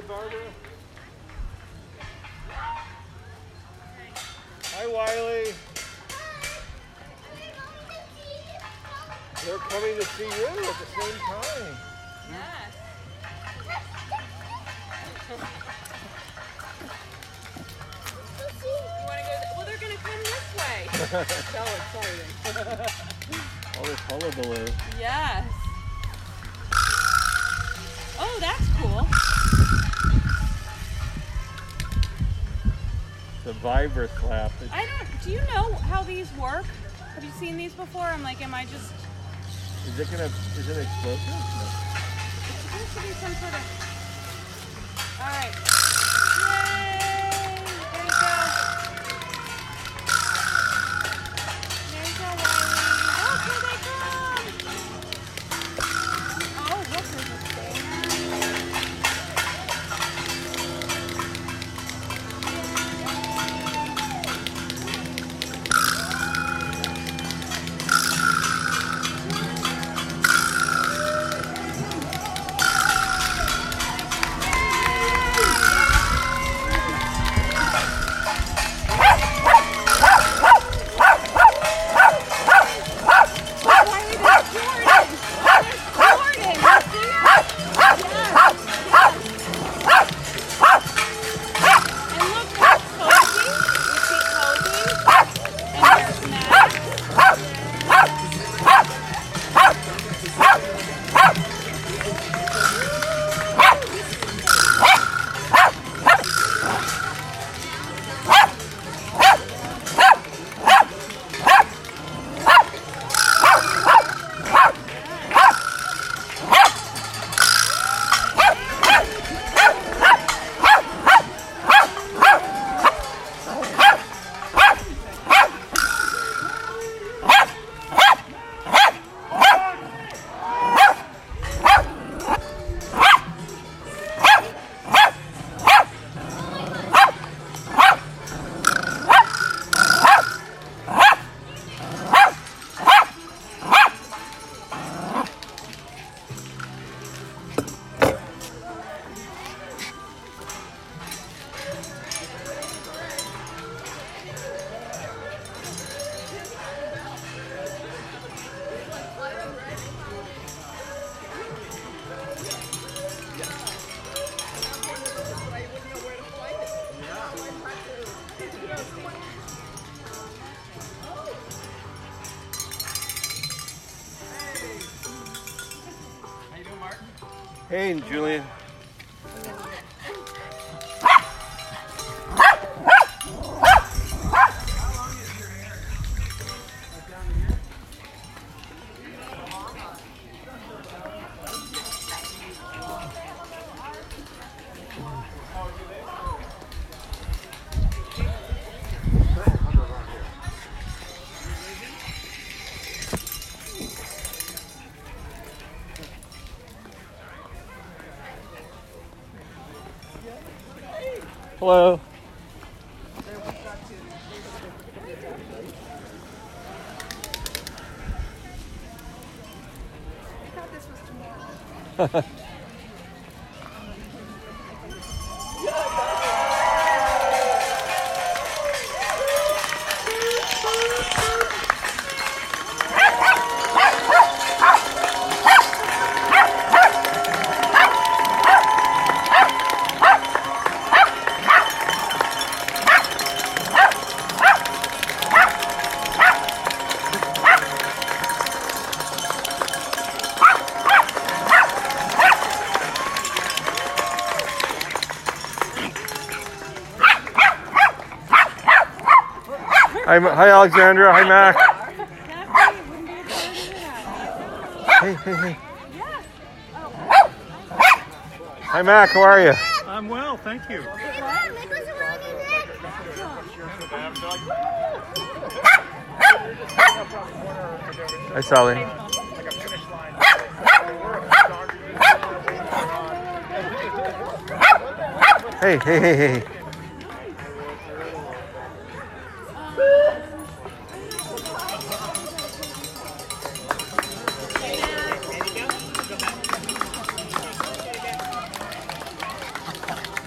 Barbara. Hi, Wiley. They're coming to see you at the same time. Yes. You want to go? Well, they're going to come this way. So exciting. All this hullabaloo. Yes. Oh, that's cool. The vibra clap. Do you know how these work? Have you seen these before? I'm like, am I just... Is it explosive? No. It's supposed to be some sort of... All right. Yay! There you go. There you go, Wiley. Look, here they come! Oh, look, there's a thing. Hey, Julian. Hello. I thought this was tomorrow. Hi, Alexandra. Hi, Mac. Hey. Hi, Mac. How are you? I'm well, thank you. Hi, Sally. Hey.